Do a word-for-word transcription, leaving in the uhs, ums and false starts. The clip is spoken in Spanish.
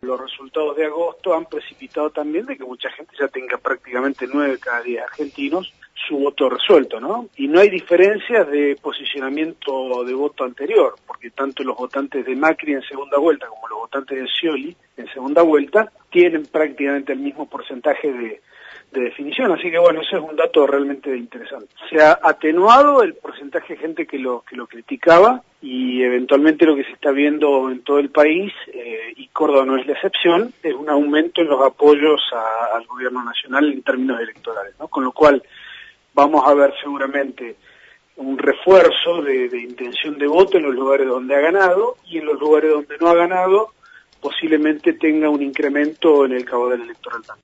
los resultados de agosto han precipitado también de que mucha gente ya tenga prácticamente nueve cada diez argentinos su voto resuelto, ¿no? Y no hay diferencias de posicionamiento de voto anterior, porque tanto los votantes de Macri en segunda vuelta como los votantes de Scioli en segunda vuelta tienen prácticamente el mismo porcentaje de, de definición, así que bueno, ese es un dato realmente interesante. Se ha atenuado el porcentaje de gente que lo que lo criticaba y eventualmente lo que se está viendo en todo el país, eh, y Córdoba no es la excepción, es un aumento en los apoyos a, al gobierno nacional en términos electorales, ¿no? Con lo cual vamos a ver seguramente un refuerzo de, de intención de voto en los lugares donde ha ganado, y en los lugares donde no ha ganado posiblemente tenga un incremento en el caudal electoral también.